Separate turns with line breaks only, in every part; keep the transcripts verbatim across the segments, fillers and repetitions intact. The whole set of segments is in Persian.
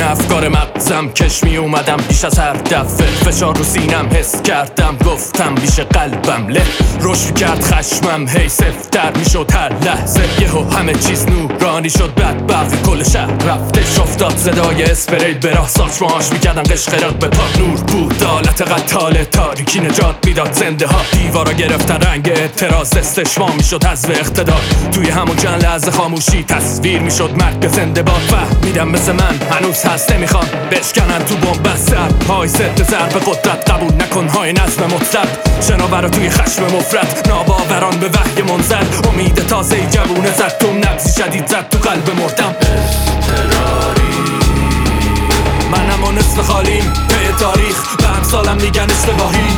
افکار مغزم کش می اومدم بیش از هر دفعه، فشار رو سینم حس کردم، گفتم بیش قلبم له روش کرد خشمم، هی سفتر می شد هر لحظه، یهو همه چیز نورانی شد، بعد برق کل شهر رفتش افتاد، صدای اسپری براه ساچماش می کردن قشقرق به پا، نور بود آلت قتال تاریکی نجات میداد زنده ها، دیوارا گرفتن رنگ اعتراض، استشمام می شد حذف اقتدار، توی همون چند لحظه خاموشی تصویر می شد مرگ زنده باد، فهمیدم مثل من هنوز هست نمیخوان بشکنن تو بومبست، های ضد ضرب قدرت قبول نکن های نظم مطلق، شناورا توی خشم مفرد، ناباوران به وحی منزل، امید تازه جوونه زد، تو نبضی شدید زد تو قلب مردم، منم و نصف خالیم پی تاریخ، به امثالم میگن اشتباهی،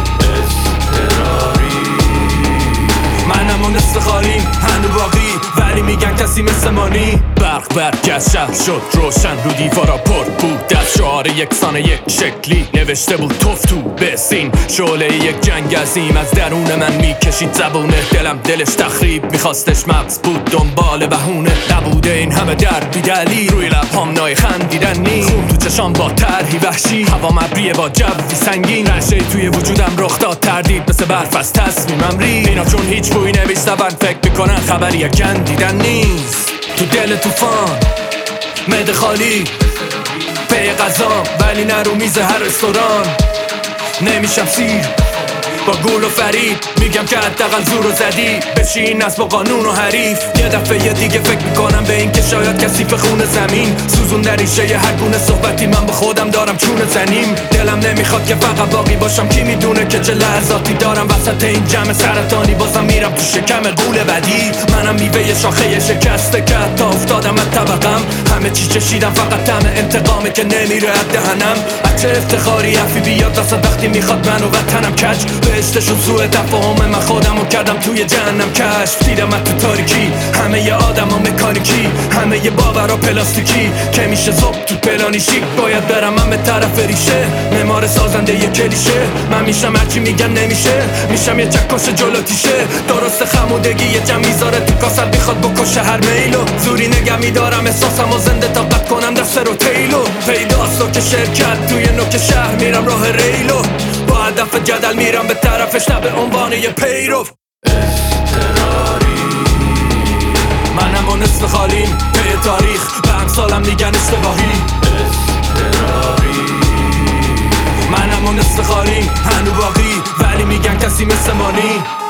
منم و نصف خالیم هنو باقی، ولی میگن کسی مثل مانی، برق برگشت شهر شد روشن، رو دیوارا پر بود از شعار یکسان یک شکلی، نوشته بود توف تو بسین، شعله یک جنگ عظیم از درون من میکشید زبونه، دلم دلش تخریب میخواستش مغز بود دنبال بهونه، نبوده این همه درد بی دلیل، روی لبهام نای خندیدن نی، خون تو چشام با طرحی وحشی، هوا مبریه با جوی سنگین، رشته توی وجودم رخ داد، تردید مثل برف از تصمیمم ریخت، اینا چون هیچ بوی نمیشنون فکر میکنن خبری کندیدن نیست، تو دل طوفان معده خالی پی غذا، ولی نرو میز هر رستوران نمیشم سیر با گول و فرید، میگم که حداقل زور و زدی بشین از با قانون و حریف، یه دفعه یه دیگه فکر میکنم به این که شاید کسی به خون زمین سوزون در ریشه ی هر گونه صحبتی من با خودم دارم چونه زنیم، دلم نمیخواد که فقط باقی باشم، کی میدونه که چه لحظاتی دارم وسط این جمع سرطانی، بازم میرم تو شکم غول بدی، منم میوه شاخه شکسته که حتی افتادم از طبقم، همه چی چشیدم فقط طعم انتقامه که نمیره از دهنم، از چه افتخاری حرفی بیاد وسط وقتی میخواد منو وطنم کج، بهشتشون سوء تفاهم من خودمو کردم توی جهنم کشف، دیدم از تو تاریکی همه ی آدم ها مکانیکی، همه ی باورا پلاستیکی که میشه صبح تو پلانیشی، باید برم من به طرف ریشه، معمار سازنده ی کلیشه، من میشم هرچی میگن نمیشه، میشم یه چکش جلو تیشه، درست خمودگی یه جمع میذاره تو کاسر میخواد بکشه هر میلو، زوری نگه میدارم احساسم و زنده طاقت کنم دست رو تیلو، پیداست و که شرکت توی نوک شهر میرم راه ریلو، با هدف جدل میرم به طرفش نه به عنوان یه پیرو، منم و نصف خالیم پی تاریخ، به امثالم میگن اشتباهی، منم و نصف خالیم هنو باقی، ولی میگن کسی مثل مانی.